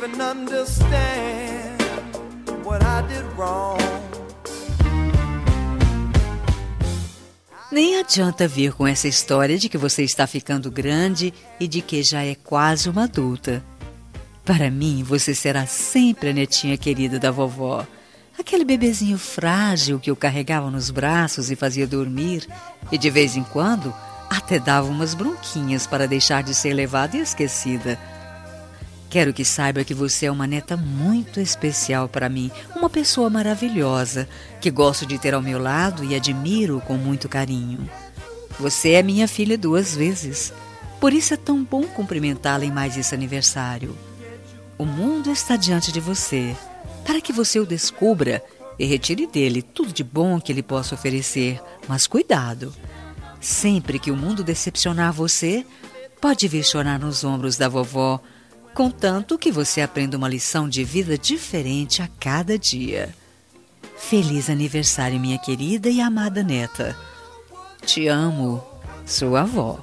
even understand what I did wrong. Nem adianta vir com essa história de que você está ficando grande e de que já é quase uma adulta. Para mim, você será sempre a netinha querida da vovó. Aquele bebezinho frágil que eu carregava nos braços e fazia dormir, e de vez em quando até dava umas bronquinhas para deixar de ser levada e esquecida. Quero que saiba que você é uma neta muito especial para mim, uma pessoa maravilhosa, que gosto de ter ao meu lado e admiro com muito carinho. Você é minha filha 2 vezes, por isso é tão bom cumprimentá-la em mais esse aniversário. O mundo está diante de você, para que você o descubra e retire dele tudo de bom que ele possa oferecer, mas cuidado! Sempre que o mundo decepcionar você, pode vir chorar nos ombros da vovó, contanto que você aprenda uma lição de vida diferente a cada dia. Feliz aniversário, minha querida e amada neta. Te amo, sua avó.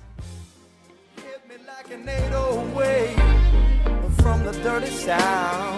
Hit me like an 808 from the dirty south.